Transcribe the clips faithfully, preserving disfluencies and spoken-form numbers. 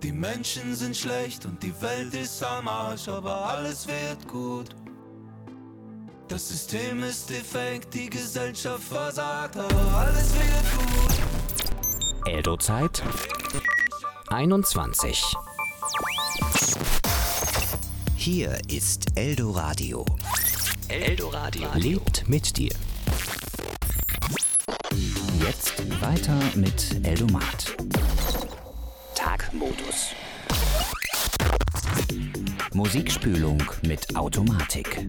Die Menschen sind schlecht und die Welt ist am Arsch, aber alles wird gut. Das System ist defekt, die Gesellschaft versagt, aber alles wird gut. Eldo-Zeit einundzwanzig. Hier ist Eldo-Radio. Eldo-Radio lebt mit dir. Jetzt weiter mit Eldomat. Tagmodus. Musikspülung mit Automatik.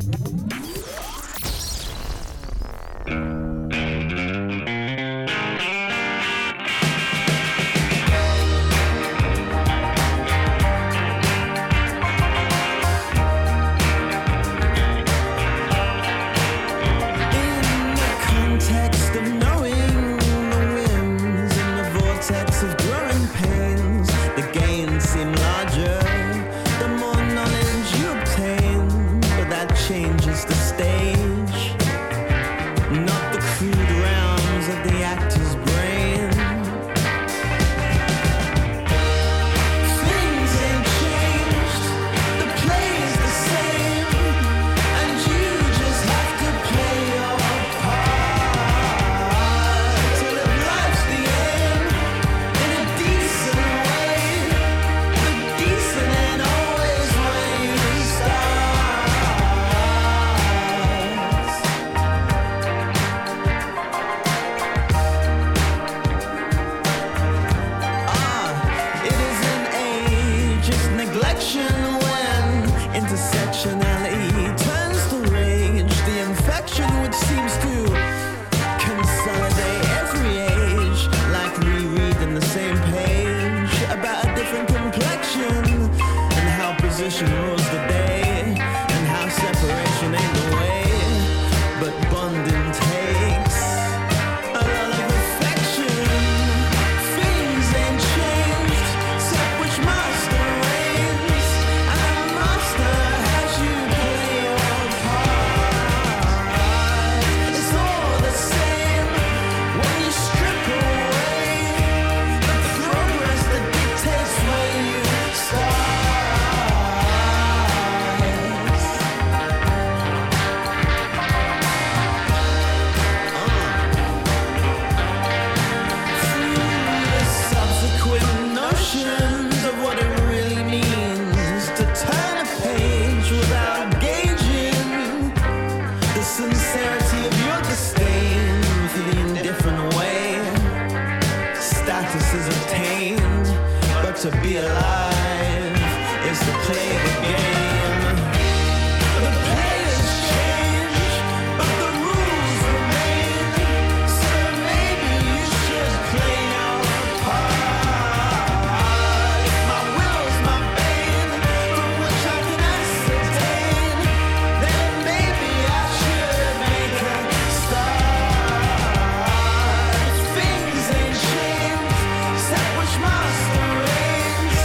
To be alive is to play the game. The players change, but the rules remain. So maybe you should play your part. My will's my bane, from which I can ascertain. Then maybe I should make a start. Things ain't changed, except which master reigns.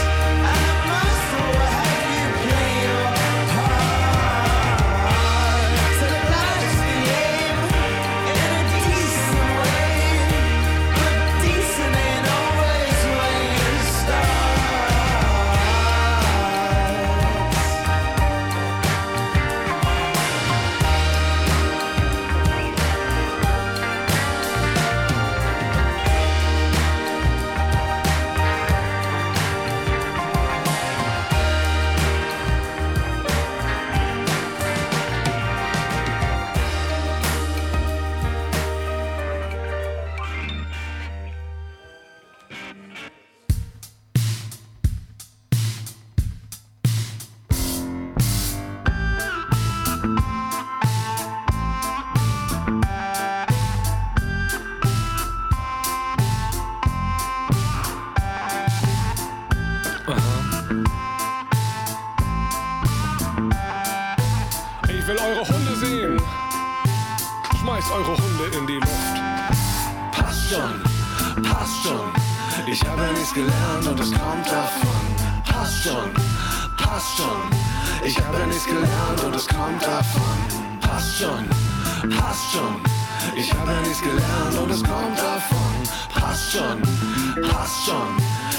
Eure Hunde in die Luft. Passt schon, passt schon. Ich habe ja nichts gelernt und es kommt davon. Passt schon, passt schon. Ich habe ja nichts gelernt und es kommt davon. Passt schon, passt schon. Ich habe ja nichts gelernt und es kommt davon. Passt schon, passt schon.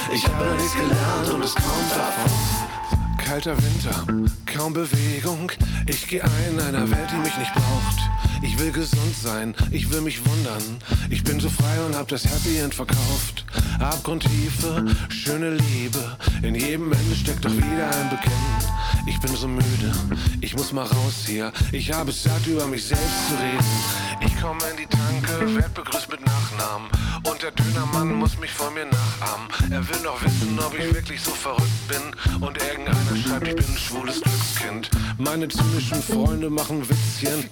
Ich habe nichts gelernt und es kommt davon. Kalter Winter, kaum Bewegung. Ich gehe ein in einer Welt, die mich nicht braucht. Ich will gesund sein, ich will mich wundern. Ich bin so frei und hab das Happy End verkauft. Abgrundtiefe, schöne Liebe. In jedem Ende steckt doch wieder ein Bekennen. Ich bin so müde, ich muss mal raus hier. Ich habe es satt, über mich selbst zu reden. Ich komme in die Tanke, werd begrüßt mit Nachnamen. Und der Dönermann muss mich vor mir nachahmen. Er will noch wissen, ob ich wirklich so verrückt bin. Und irgendeiner schreibt, ich bin ein schwules Glückskind. Meine zynischen Freunde machen Witzchen.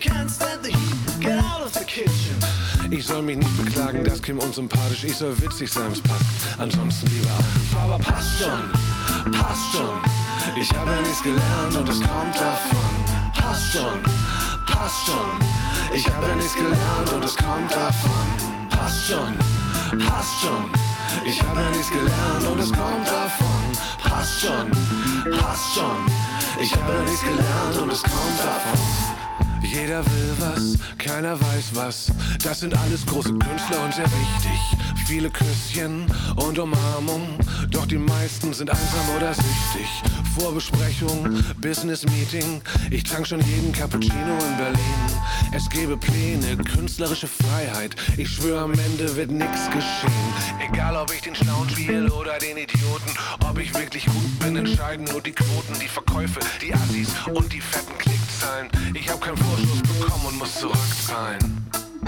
Ich soll mich nicht beklagen, das käme unsympathisch. Ich soll witzig sein, es passt. Ansonsten lieber auf. Aber passt schon, passt schon. Ich habe ja nichts gelernt und es kommt davon. Passt schon, passt schon. Ich habe ja nichts gelernt und es kommt davon. Passt schon, passt schon. Ich habe ja nichts gelernt und es kommt davon. Passt schon, passt schon. Ich habe ja nichts gelernt und es kommt davon. Jeder will was, keiner weiß was. Das sind alles große Künstler und sehr wichtig. Viele Küsschen und Umarmung, doch die meisten sind einsam oder süchtig. Vorbesprechung, Business Meeting. Ich trank schon jeden Cappuccino in Berlin. Es gäbe Pläne, künstlerische Freiheit. Ich schwöre, am Ende wird nix geschehen. Egal ob ich den Schlauen spiele oder den Idioten. Ob ich wirklich gut bin, entscheiden nur die Quoten. Die Verkäufe, die Assis und die fetten Klickzahlen. Ich hab keinen Vorschuss bekommen und muss zurückzahlen.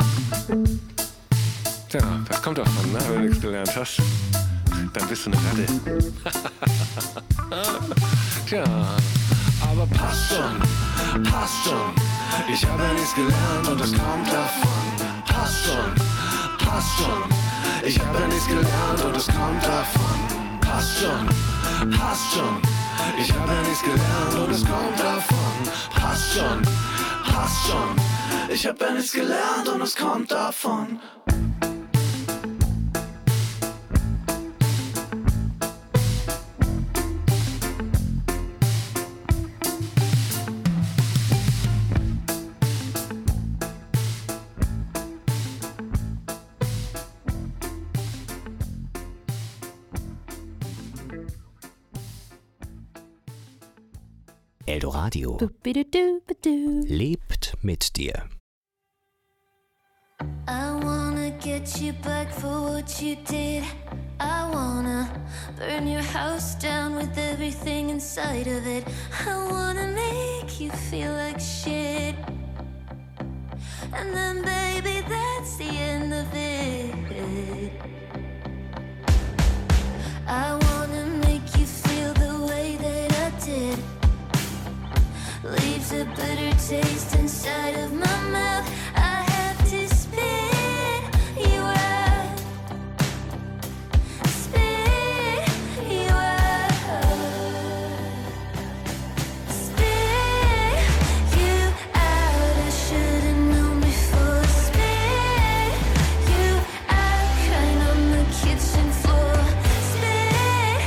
Tja, das kommt davon, ne? Wenn du nichts gelernt hast, dann bist du eine Ratte. Tja, aber passt schon, passt schon. Ich habe ja nichts gelernt und es kommt davon. Passt schon, passt schon. Ich habe ja nichts gelernt und es kommt davon. Passt schon, passt schon. Ich habe ja nichts gelernt und es kommt davon. Passt schon, passt schon. Ich habe ja nichts gelernt und es kommt davon. Eldoradio lebt mit dir. I wanna get you back for what you did. I wanna burn your house down with everything inside of it. I wanna make you feel like shit. And then baby, that's the end of it. I wanna make you feel the way that I did. Leaves a bitter taste inside of my mouth. I have to spit you out. Spit you out. Spit you out. I should've known before. Spit you out. Crying on the kitchen floor. Spit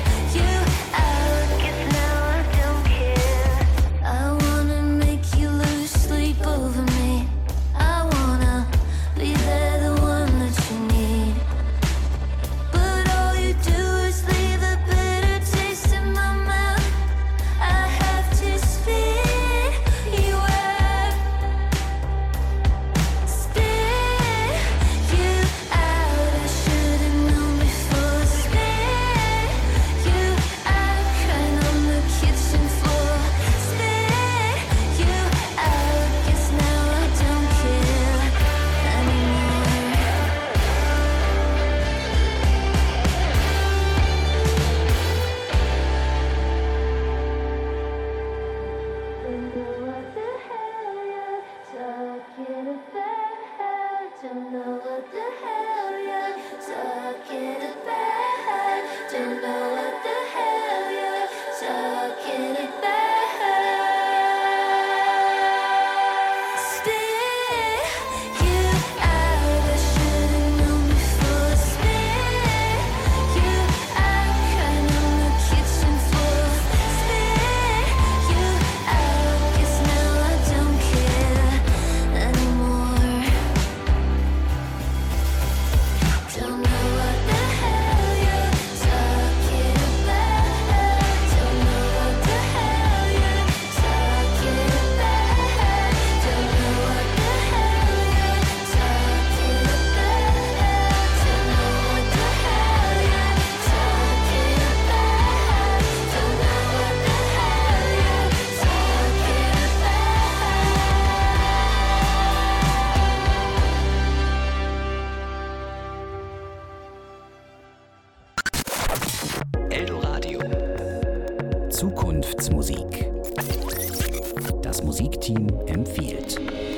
Zukunftsmusik. Das Musikteam empfiehlt.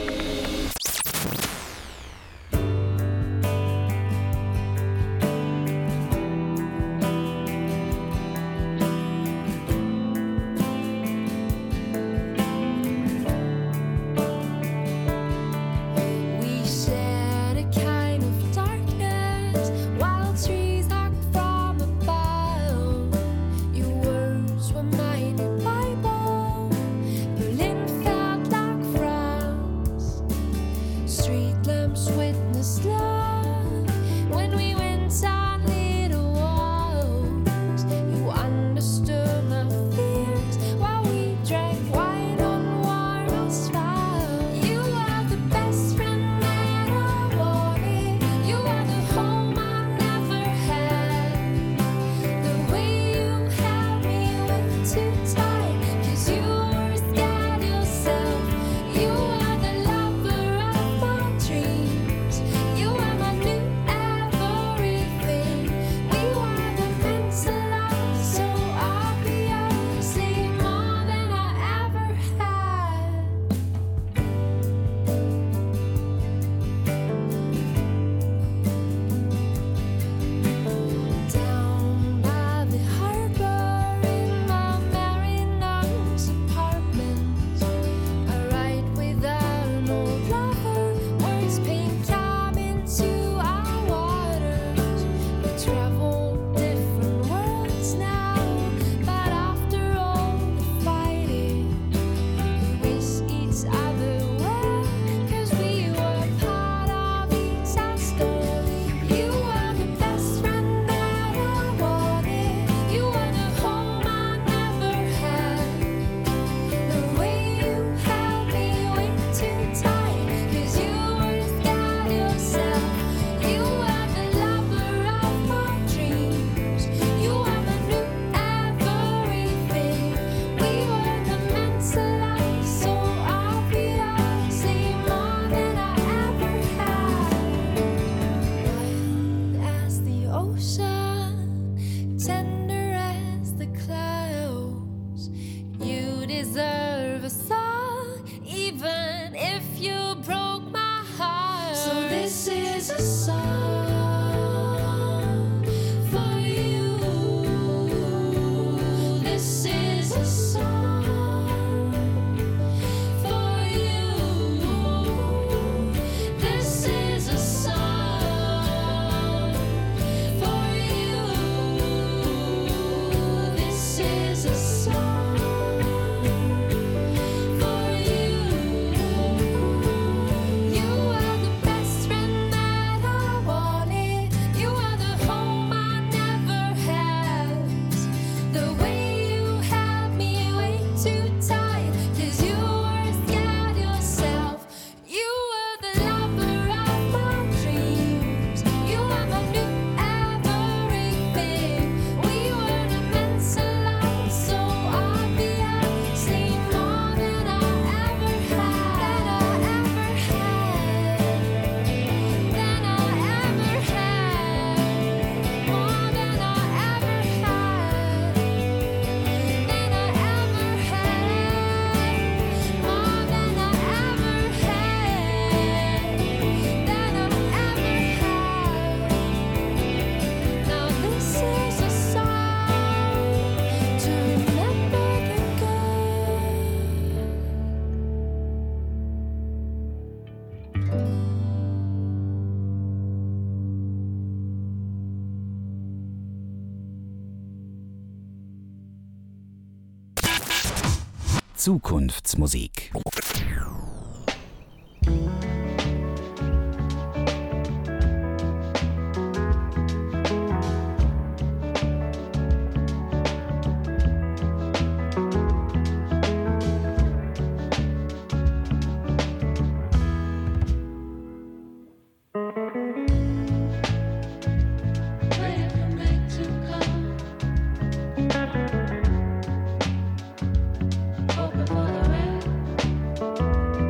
Zukunftsmusik. Open for the rain.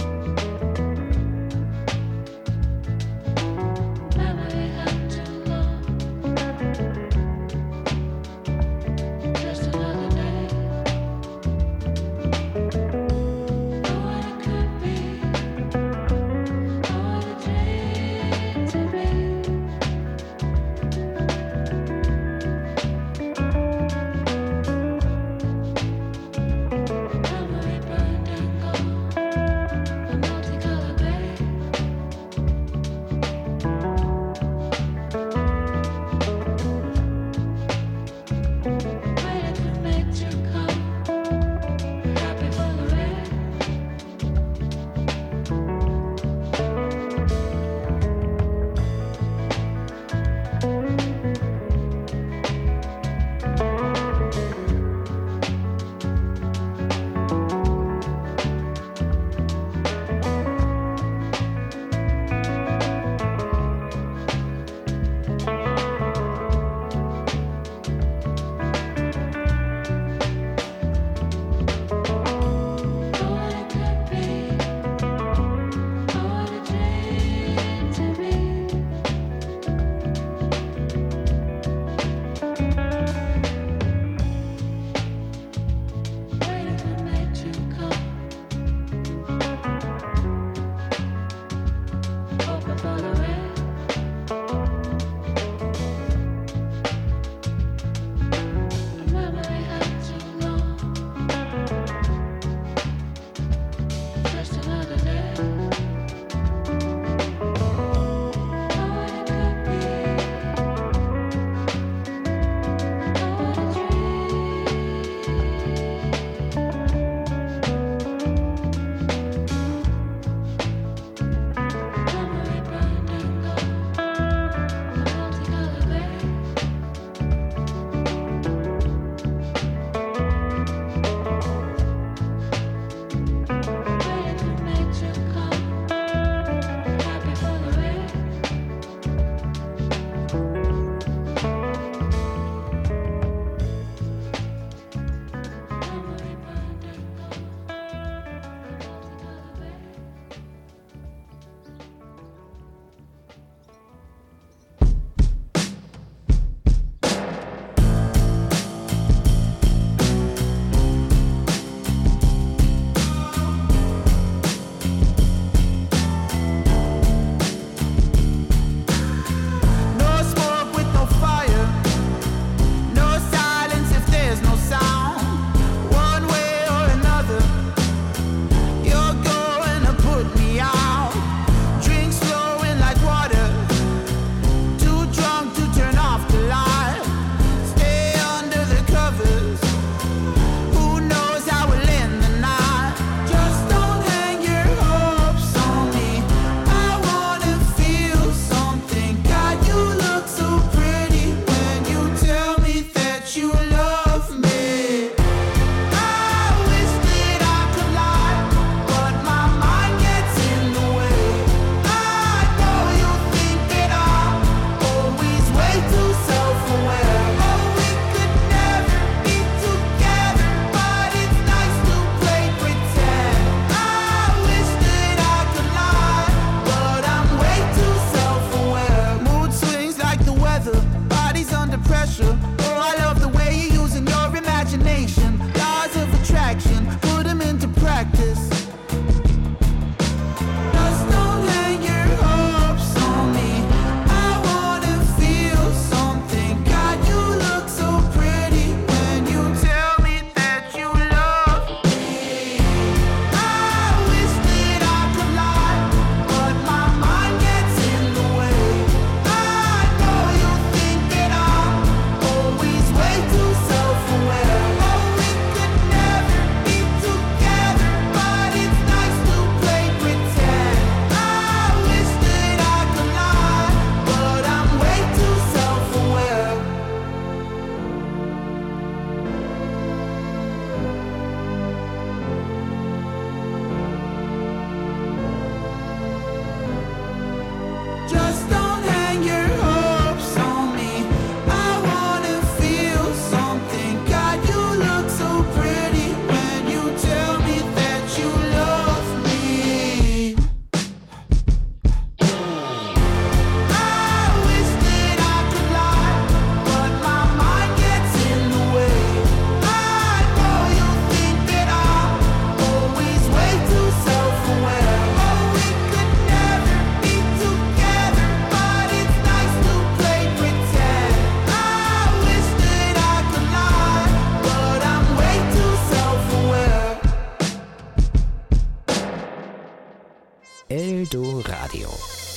Eldoradio.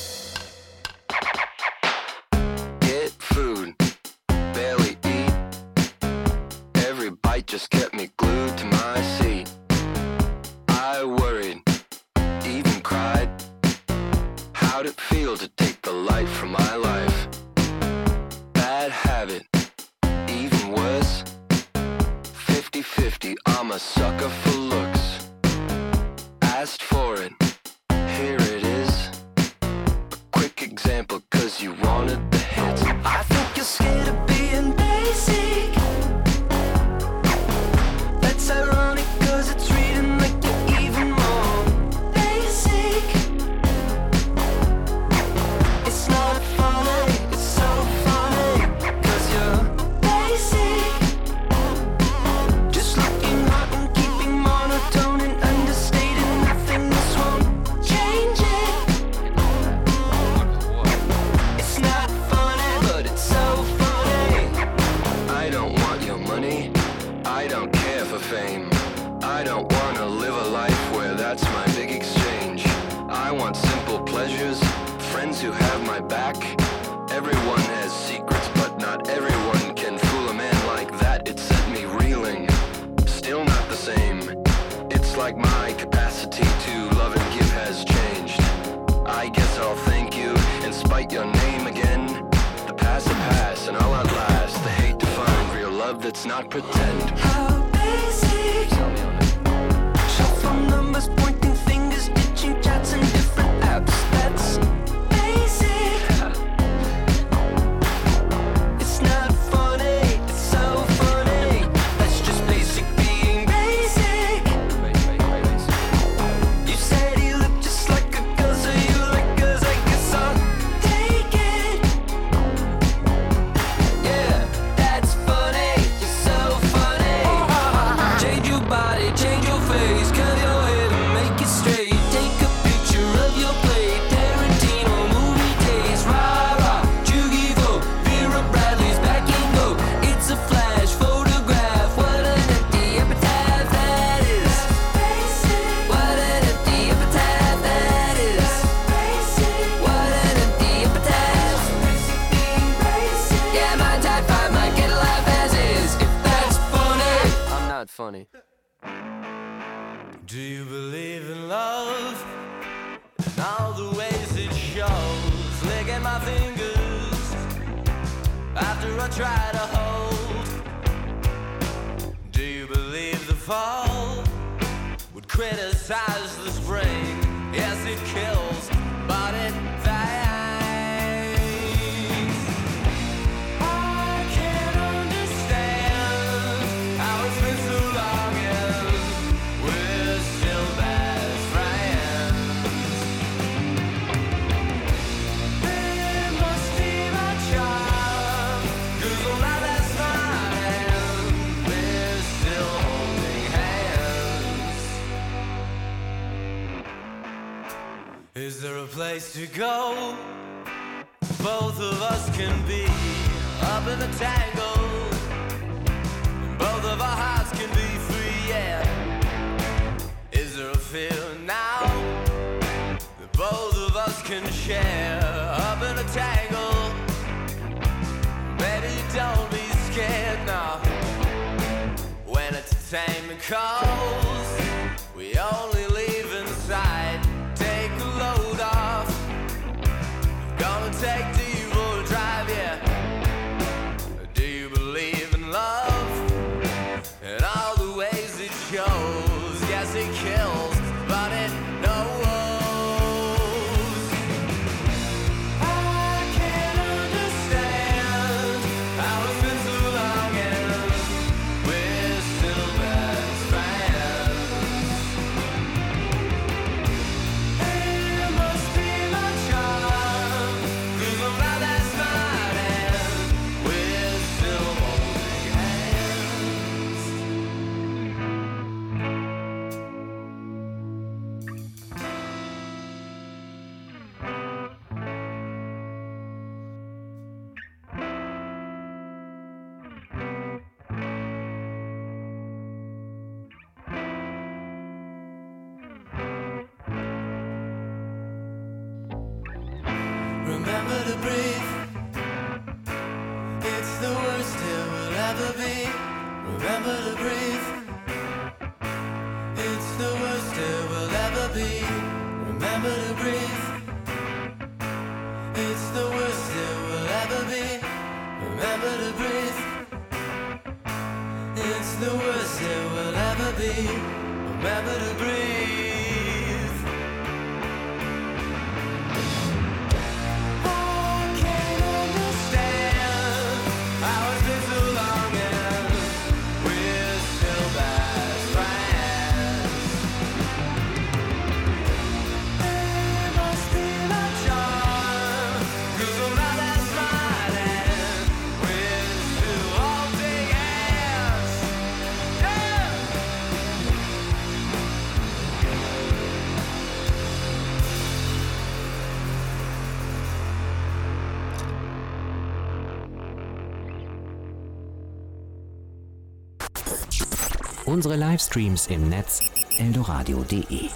Get food, barely eat. Every bite just kept me glued to my seat. I worried, even cried. How'd it feel to take the light from my life? Bad habit, even worse. fifty-fifty, I'm a sucker for looks. Asked for it, here it is. A quick example, cause you wanted the hits. I think you're scared of being basic. That's ironic, cause it's reading like you're even more basic. It's not funny, it's so funny, cause you're basic. Just looking hot and keeping monotone and understating nothing. This won't change it. It's not funny, but it's so funny. I don't want your money, I don't care for fame. I don't wanna live a life where that's my big exchange. I want simple pleasures, friends who have my back. Everyone has secrets, but not everyone can fool a man like that. It set me reeling, still not the same. It's like my capacity to love and give has changed. I guess I'll thank you and spite your name again. The past will pass and I'll outlast the hate to find real love that's not pretend. How basic? Tell me on it. Shot from numbers, pointing fingers, ditching chats and different apps. That's basic. It's not funny, it's so funny. That's just basic being basic. You said you look just like a girl, so you like girls, I guess I'll take it. Yeah, that's funny, you're so funny. Change your body, change your face, curl your hair and make it straight. Take a picture of your plate, Tarantino movie days. Rah rah, Jugivo, Vera Bradley's back and go. It's a flash photograph, what an empty epitaph that is. What an empty epitaph that is. What an empty epitaph. Yeah, my type five might get a laugh as is. If that's funny, I'm not funny. Do you believe in love? And all the ways it shows. Licking my fingers after I try to hold. Do you believe the fall would criticize the spring? Yes, it kills, but it thanks. I can't understand how it's been so long and we're still best friends. It must be my charm, 'cause all night last night and we're still holding hands. Is there a place to go? Both of us can be up in the tangle. Both of our hearts can be free, yeah. Is there a fear now that both of us can share up in a tangle? Baby, don't be scared now. When entertainment calls, we only leave inside. Take a load off. Gonna take the evil drive, yeah. Do you believe in love? And all the ways it shows. Yes, it kills, but it knows. I can't understand how it's been so long and we're still best friends. remember to breathe. It's the worst it will ever be. Remember to breathe. It's the worst it will ever be. Remember to breathe. It's the worst it will ever be. Remember to breathe. It's the worst it will ever be. Remember to breathe. I can't understand how it's been so long and we're still best friends. There must be a charm, 'cause I'm not that smart and we're still holding hands. Yeah. Unsere Livestreams im Netz eldoradio punkt de.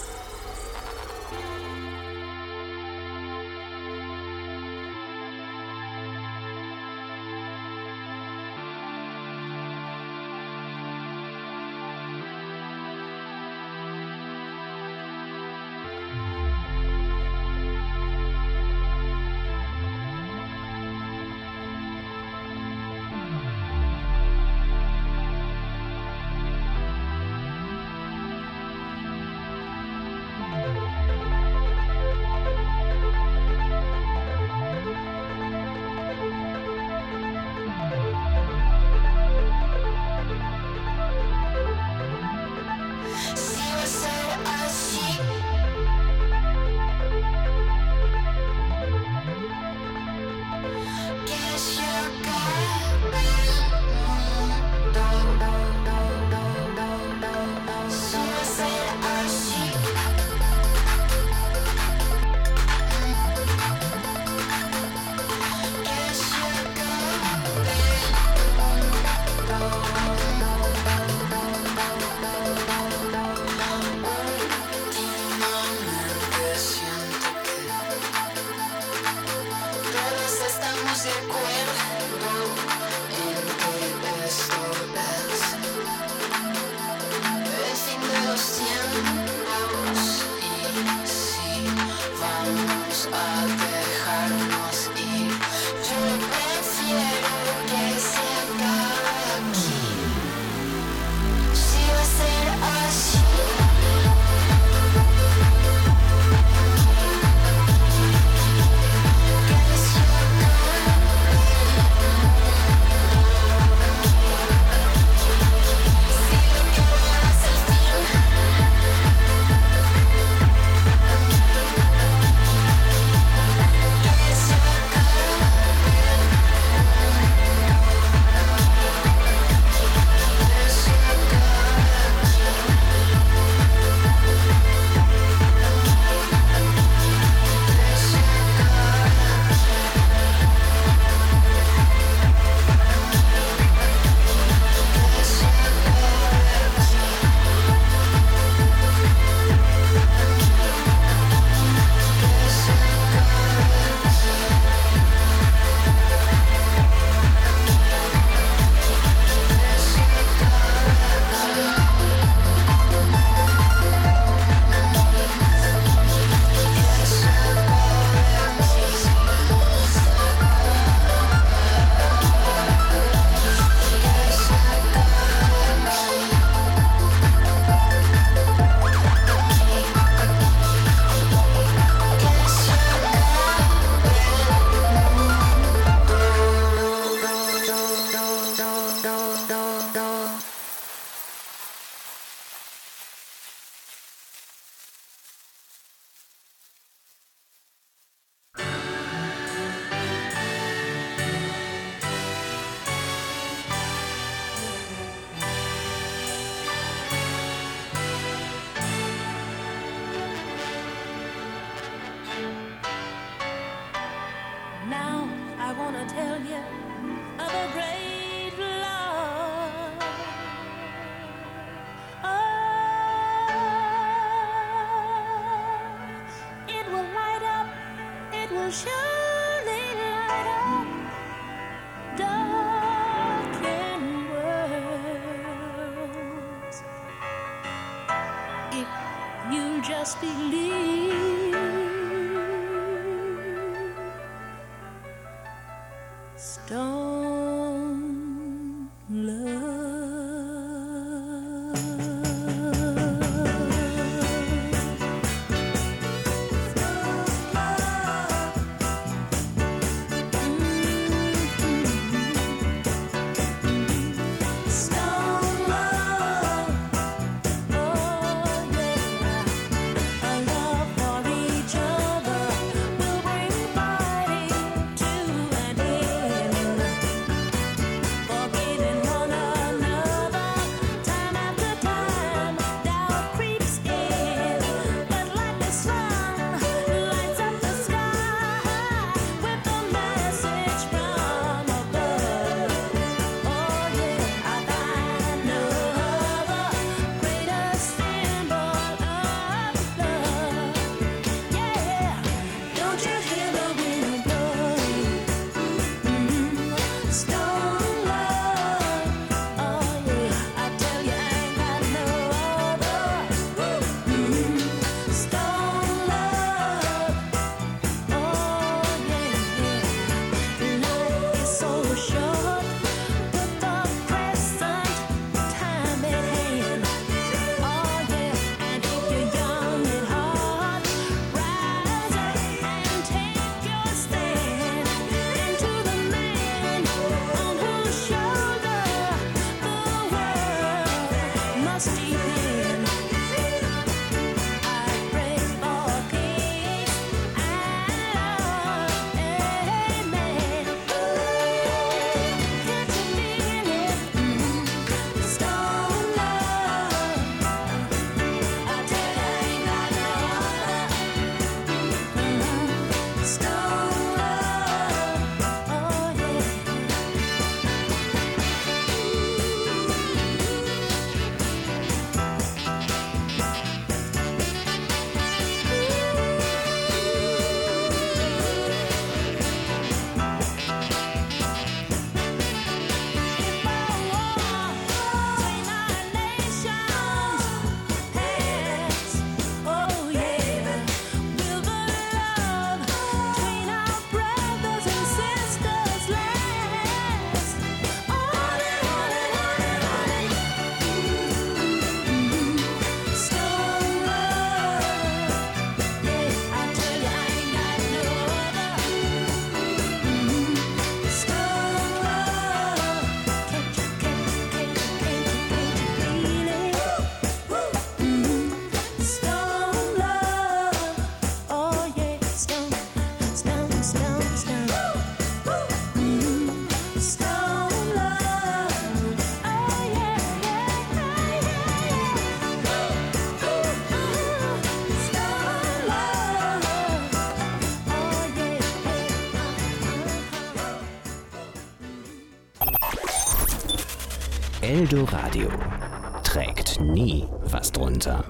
surely just believe. Stone love. Eldoradio trägt nie was drunter.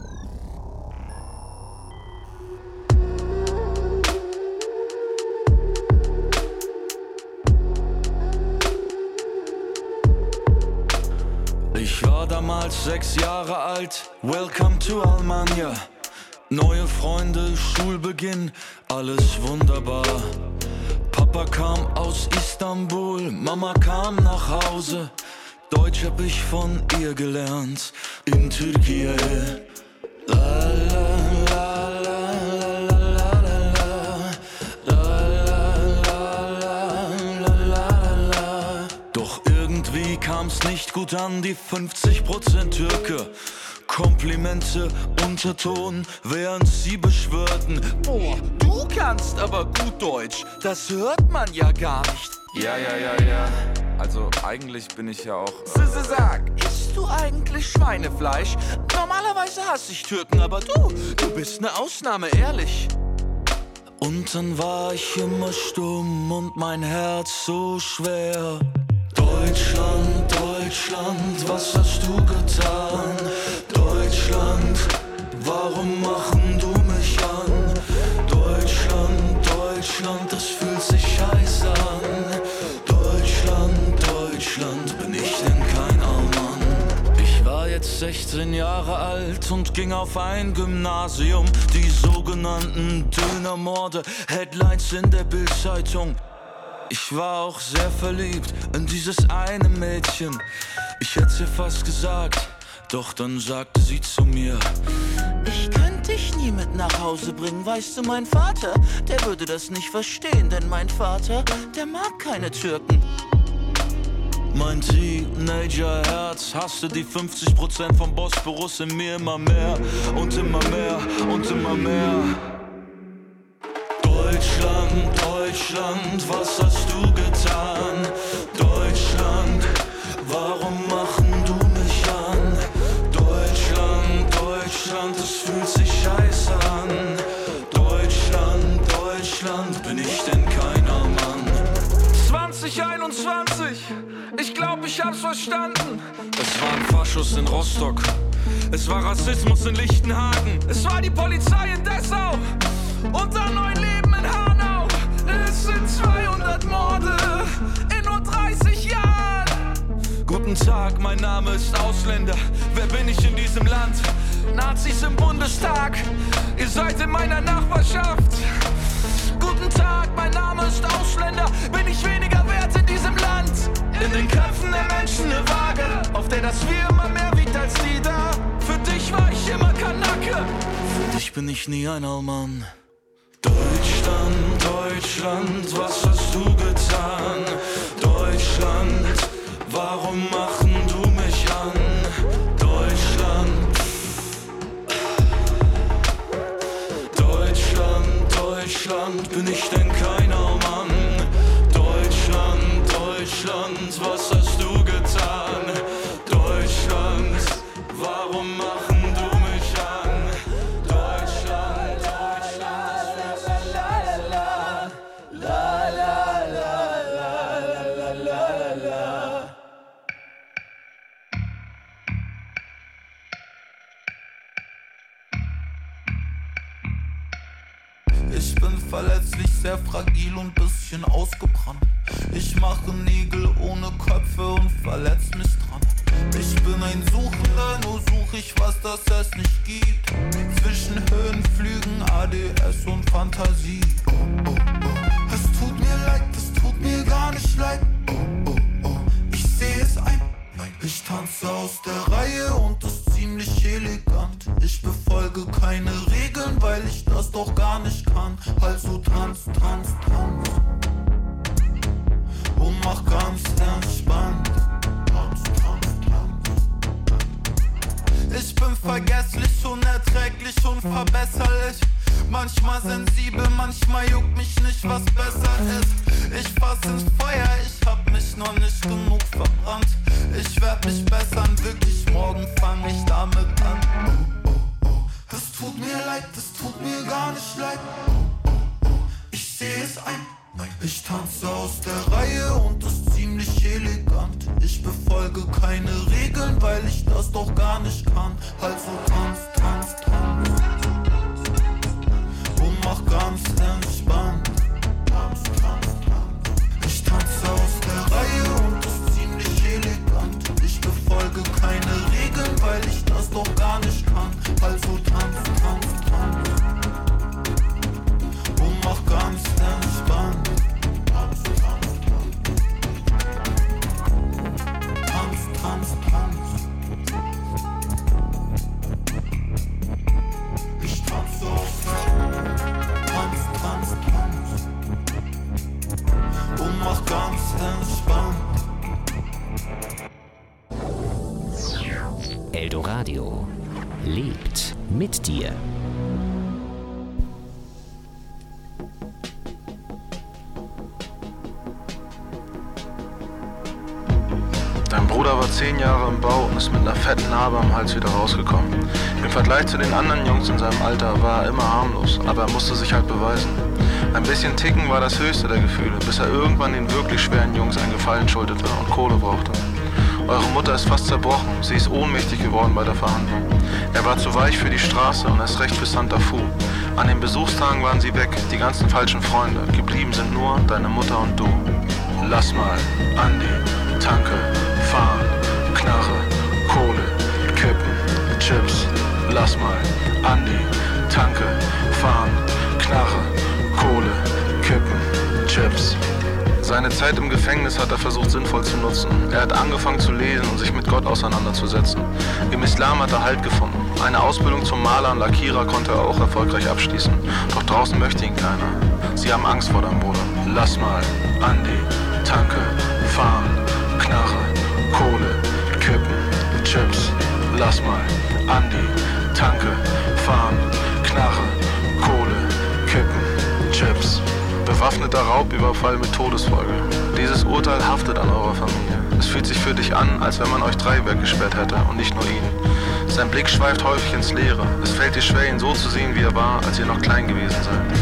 Ich war damals sechs Jahre alt, welcome to Almania. Neue Freunde, Schulbeginn, alles wunderbar. Papa kam aus Istanbul, Mama kam nach Hause. Deutsch hab ich von ihr gelernt, in Türkei. La, la, la, la, la, la, la, la, la, la. Doch irgendwie kam's nicht gut an, die fünfzig Prozent Türke. Komplimente, Unterton, während sie beschwörten: Boah, du kannst aber gut Deutsch, das hört man ja gar nicht. Ja, ja, ja, ja. Also eigentlich bin ich ja auch... Äh Sag, isst du eigentlich Schweinefleisch? Normalerweise hasse ich Türken, aber du, du bist ne Ausnahme, ehrlich. Und dann war ich immer stumm und mein Herz so schwer. Deutschland, Deutschland, was hast du getan? Deutschland, warum machen du mich an? Deutschland, Deutschland, das fühlt sich scheiße an. Deutschland, Deutschland, bin ich denn kein Allmann? Ich war jetzt jetzt sechzehn Jahre alt und ging auf ein Gymnasium. Die sogenannten Dönermorde, Headlines in der Bildzeitung. Ich war auch sehr verliebt in dieses eine Mädchen. Ich hätt's ihr fast gesagt, doch dann sagte sie zu mir: Ich könnte dich nie mit nach Hause bringen, weißt du, mein Vater, der würde das nicht verstehen, denn mein Vater, der mag keine Türken. Mein Teenager-Herz hasste die fünfzig Prozent vom Bosporus in mir immer mehr und immer mehr und immer mehr. Deutschland, Deutschland, was hast du getan? Deutschland, warum machen du mich an? Deutschland, Deutschland, es fühlt sich scheiße an. Deutschland, Deutschland, bin ich denn keiner Mann? zwanzig einundzwanzig, ich glaub, ich hab's verstanden. Es waren Faschos in Rostock, es war Rassismus in Lichtenhagen, es war die Polizei in Dessau und ein neues Leben in Hanau. Es sind zweihundert Morde in nur dreißig Jahren. Guten Tag, mein Name ist Ausländer. Wer bin ich in diesem Land? Nazis im Bundestag, ihr seid in meiner Nachbarschaft. Guten Tag, mein Name ist Ausländer. Bin ich weniger wert in diesem Land? In den Köpfen der Menschen eine Waage, auf der das Wir immer mehr wiegt als die da. Für dich war ich immer Kanake, für dich bin ich nie ein Allmann. Deutschland, Deutschland, was hast du getan? Deutschland, warum machen du mich an? Deutschland, Deutschland, Deutschland, bin ich denn keiner Mann? Deutschland, Deutschland, was hast du getan? Deutschland, warum machen du mich an? Deutschland, Deutschland, la la la la la la la la la. Ich bin verletzlich, sehr fragil und bisschen ausgebrannt. Ich mache Nägel ohne Köpfe und verletz mich dran. Ich bin ein Suchender, nur such ich, was das es nicht gibt. Zwischen Höhenflügen, A D S und Fantasie. Oh, oh, oh. Es tut mir leid, es tut mir gar nicht leid. Oh, oh, oh. Ich sehe es ein. Nein, ich tanze aus der Reihe und ist ziemlich elegant. Ich befolge keine Regeln, weil ich das doch gar nicht kann. Also tanz, tanz, tanz und mach ganz entspannt. Tanz, tanz, tanz. Ich bin vergesslich, unerträglich, unverbesserlich. Manchmal sensibel, manchmal juckt mich nicht, was besser ist. Ich fass ins Feuer, ich hab mich noch nicht genug verbrannt. Ich werd mich bessern, wirklich, morgen fang ich damit an. Oh, oh, oh. Es tut mir leid, es tut mir gar nicht leid. Oh, oh, oh. Ich seh es ein. Nein, ich tanze aus der Reihe und ist ziemlich elegant. Ich befolge keine Regeln, weil ich das doch gar nicht kann. Also tanz, tanz, tanz und mach ganz entspannt. Tanz, tanz, tanz. Ich tanze aus der Reihe und ist ziemlich elegant. Ich befolge keine Regeln, weil ich das doch gar nicht kann. Also tanz, tanz, tanz und mach ganz entspannt. Tanz, tanz, tanz. Tanz, tanz, tanz. Ich tanze aus der Tanz, tanz, tanz und mach ganz entspannt. Eldoradio lebt mit dir. Dein Bruder war zehn Jahre im Bau und ist mit einer fetten Narbe am Hals wieder rausgekommen. Im Vergleich zu den anderen Jungs in seinem Alter war er immer harmlos, aber er musste sich halt beweisen. Ein bisschen Ticken war das höchste der Gefühle, bis er irgendwann den wirklich schweren Jungs einen Gefallen schuldete und Kohle brauchte. Eure Mutter ist fast zerbrochen, sie ist ohnmächtig geworden bei der Verhandlung. Er war zu weich für die Straße und erst recht für Santa Fu. An den Besuchstagen waren sie weg, die ganzen falschen Freunde. Geblieben sind nur deine Mutter und du. Lass mal, Andi, Tanke, fahren, Knarre, Kohle, Kippe, lass mal. Andi, Tanke, fahren, Knarre, Kohle, Kippen, Chips. Seine Zeit im Gefängnis hat er versucht sinnvoll zu nutzen. Er hat angefangen zu lesen und sich mit Gott auseinanderzusetzen. Im Islam hat er Halt gefunden. Eine Ausbildung zum Maler und Lackierer konnte er auch erfolgreich abschließen. Doch draußen möchte ihn keiner. Sie haben Angst vor deinem Bruder. Lass mal. Andi, Tanke, fahren, Knarre, Kohle, Kippen, Chips. Lass mal. Andi, Tanke, fahren, Knarre, Kohle, Kippen, Chips. Bewaffneter Raubüberfall mit Todesfolge. Dieses Urteil haftet an eurer Familie. Es fühlt sich für dich an, als wenn man euch drei weggesperrt hätte und nicht nur ihn. Sein Blick schweift häufig ins Leere. Es fällt dir schwer, ihn so zu sehen, wie er war, als ihr noch klein gewesen seid.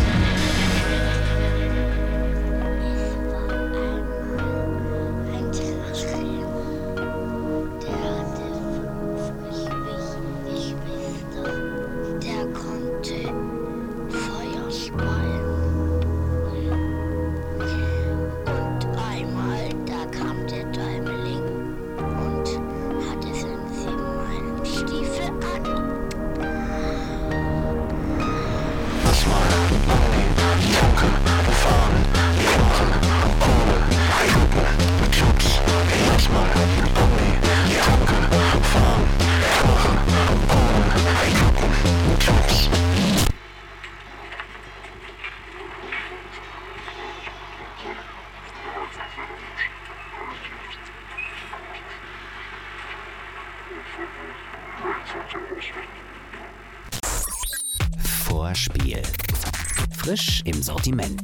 Vorspiel. Frisch im Sortiment.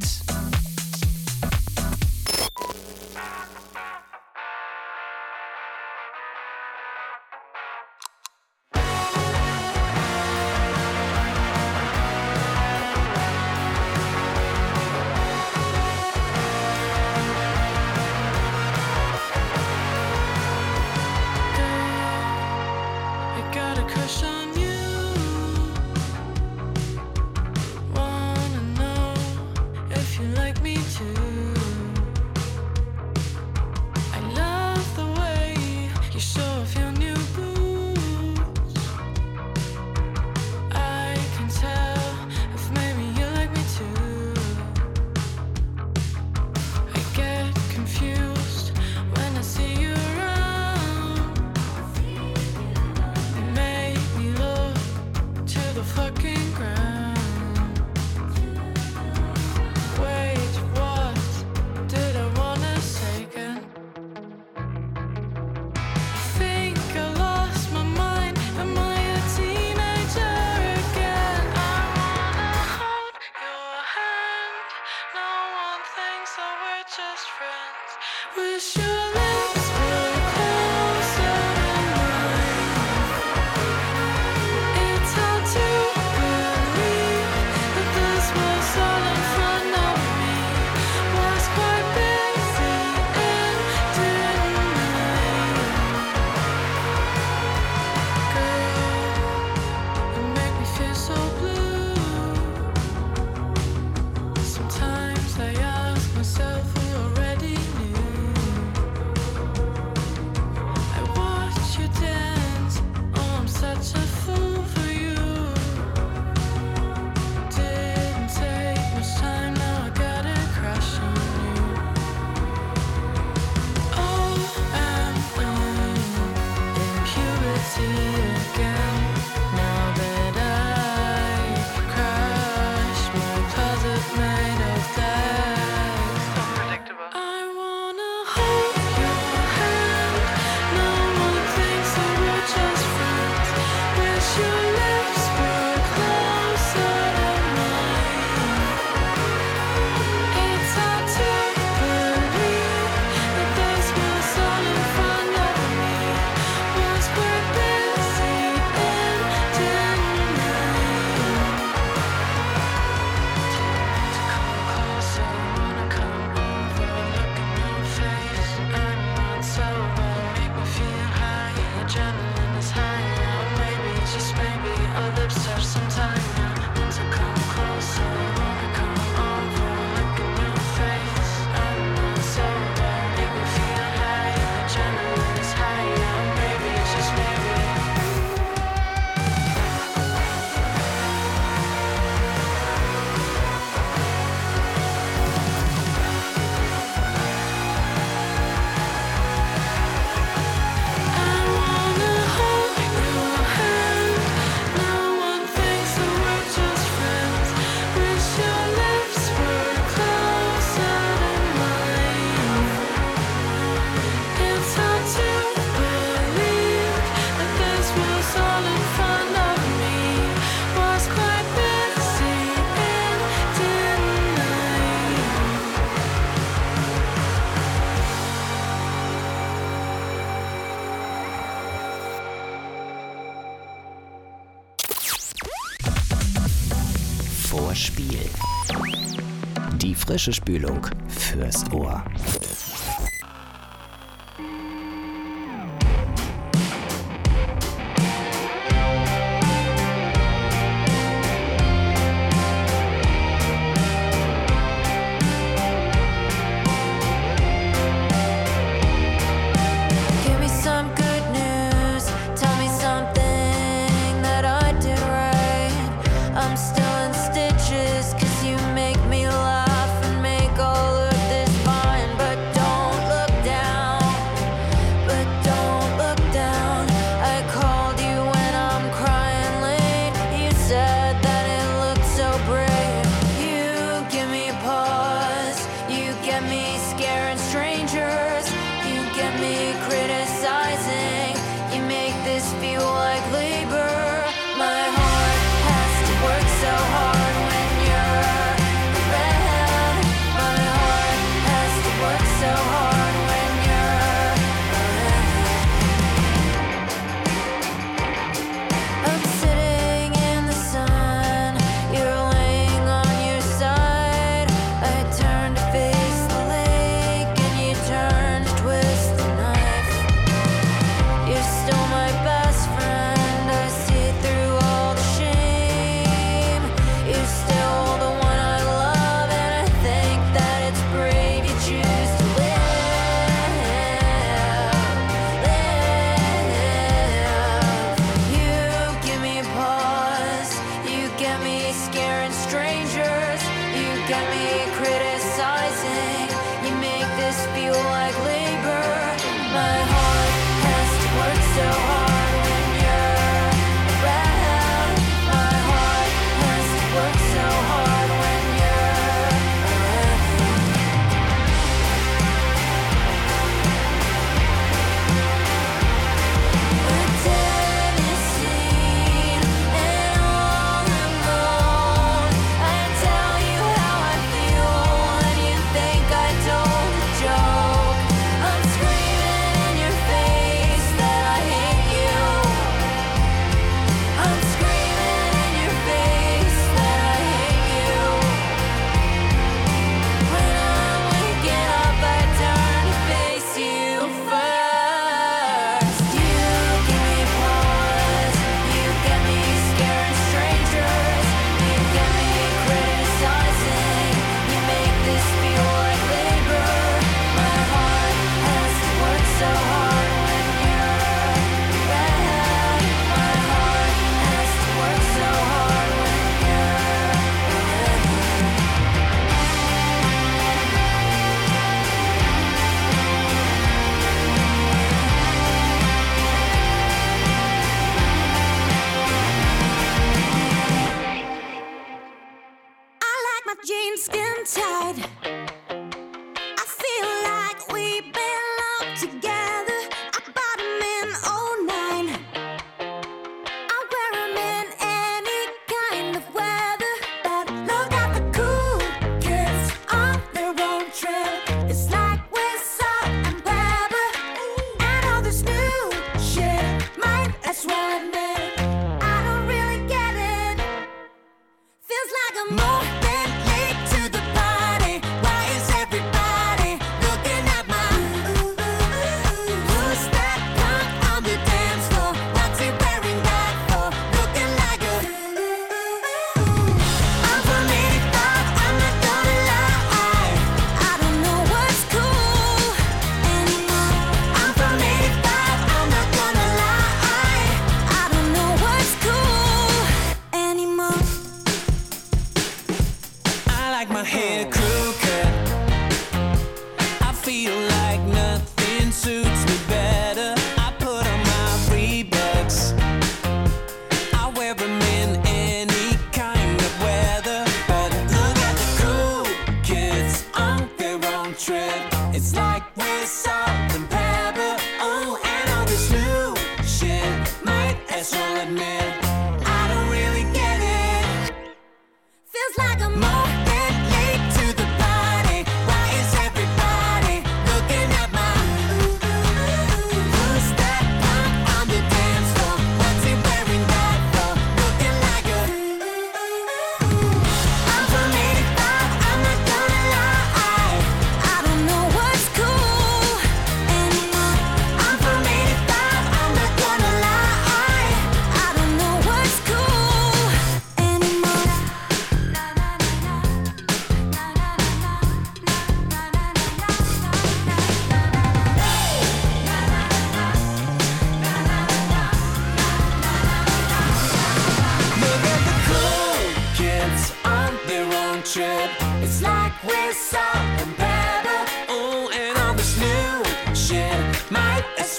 Hörspiel. Die frische Spülung fürs Ohr. More than late to the party.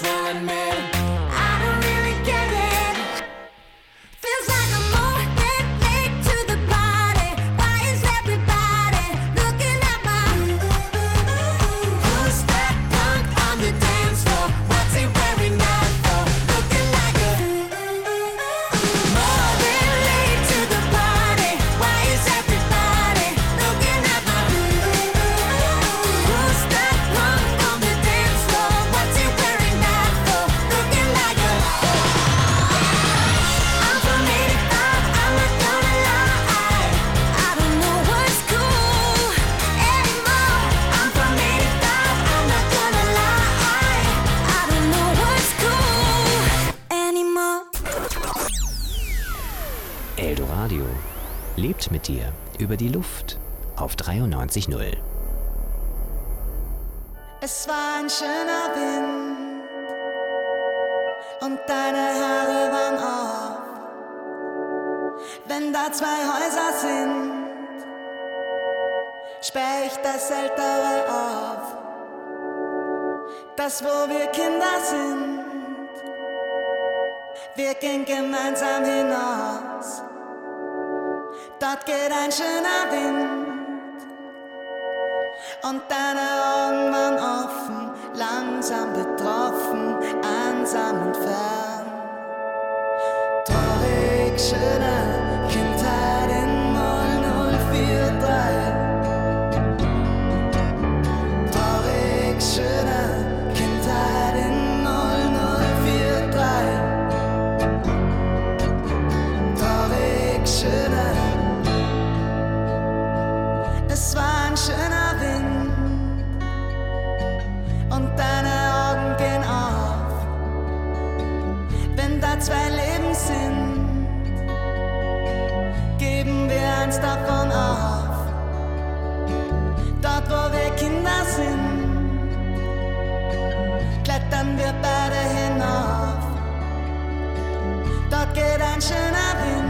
feeling me. I don't really get it. Feels like I'm morning late to the party. Why is everybody looking at my? Who's that punk on the dance floor? What's he wearing that for? Looking like a morning late to the party. Why is everybody looking at my? Who's that punk on the dance floor? What's he wearing that for? Looking like a. I'm from eighty-five, I'm not gonna lie. I don't know what's cool anymore. I'm from eighty-five, I'm not gonna lie. I don't know what's cool anymore. Eldoradio lebt mit dir über die Luft auf dreiundneunzig Komma null. Es war ein schöner Wind und deine Haare waren auf. Wenn da zwei Häuser sind, sperr ich das ältere auf. Das, wo wir Kinder sind, wir gehen gemeinsam hinaus. Dort geht ein schöner Wind und deine Augen waren offen, langsam betroffen, einsam und fern. Traurig, schöne Kindheit in null null vier drei. Traurig, schöne Kindheit in null null vier drei. Traurig, schöne. Es war ein schöner Wind und deine Augen gehen auf. Wenn da zwei Leben sind, geben wir eins davon auf. Dort, wo wir Kinder sind, klettern wir beide hinauf. Dort geht ein schöner Wind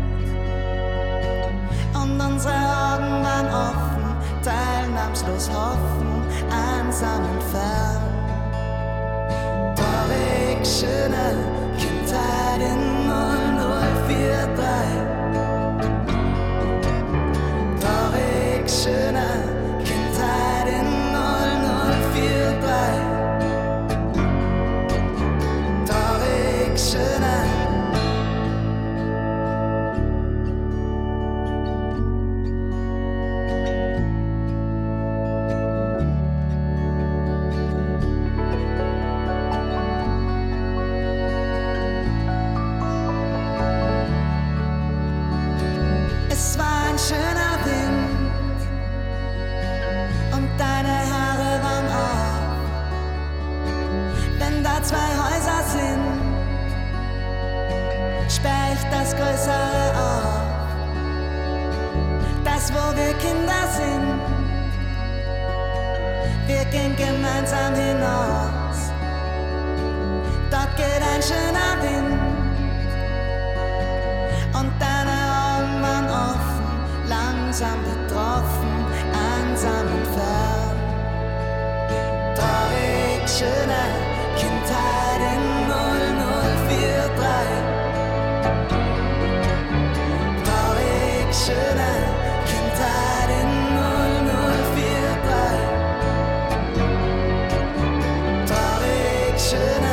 und unsere Augen waren offen, teilnahmslos hoffen, einsam und fern. Traurig, schöne Kindheit in null null vier drei. Traurig, schöne Kindheit in null null vier drei. Traurig, schöne. Es war ein schöner Wind und deine Haare waren auf. Wenn da zwei Häuser sind, sperr ich das Größere auf. Das, wo wir Kinder sind, wir gehen gemeinsam hinaus. Dort geht ein schöner Wind und deine Augen waren offen, langsam betroffen, einsam und fern. Traurig, schöne Kindheit in null null vier drei. Traurig, schöne Kindheit in null null vier drei. Traurig, schöne.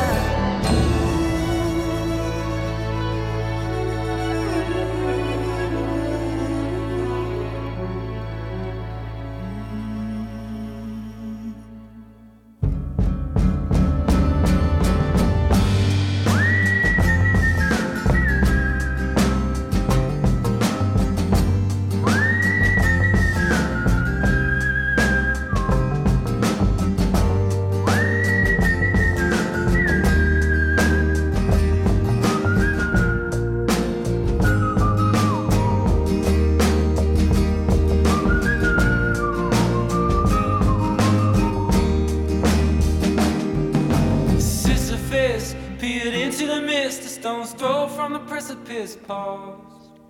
Sisyphus peered into the mist, a stone's throw from the precipice paused.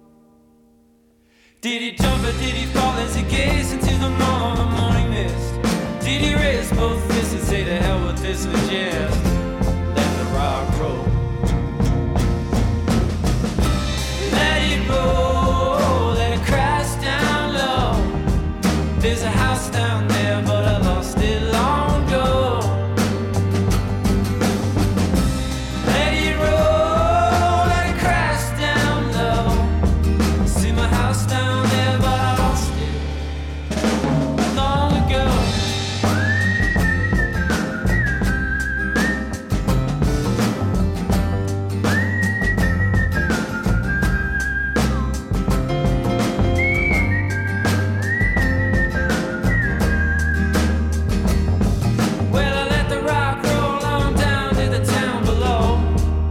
Did he jump or did he fall as he gazed into the morn, the morning mist? Did he raise both fists and say to hell with this and jest? rock roll. Let it roll, let it crash down low. There's a house down there, but I lost it long ago. Let it roll, let it crash down low. See my house down there, but I lost it long ago. Well, I let the rock roll on down to the town below.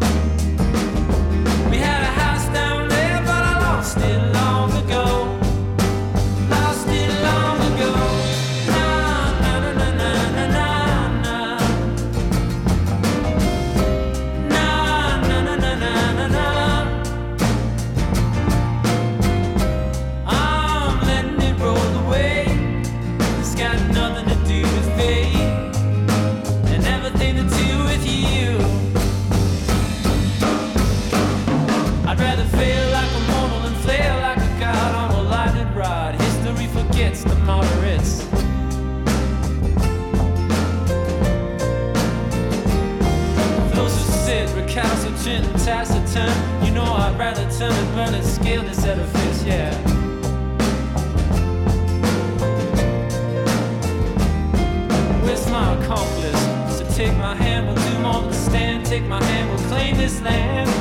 We had a house down there, but I lost it long ago. Lost it long ago. Na na na na na na na. Na na na na na na na. I'm letting it roll away. It's got nothing to do with fate and everything to do with you. I'd rather fail like a mortal than flail like a god on a lightning rod. History forgets the moderates. Those who sit recalcitrant and taciturn, you know I'd rather turn and burn and scale this edifice, yeah. Where's my accomplice? So take my hand, we'll do more than stand. Take my hand, we'll claim this land.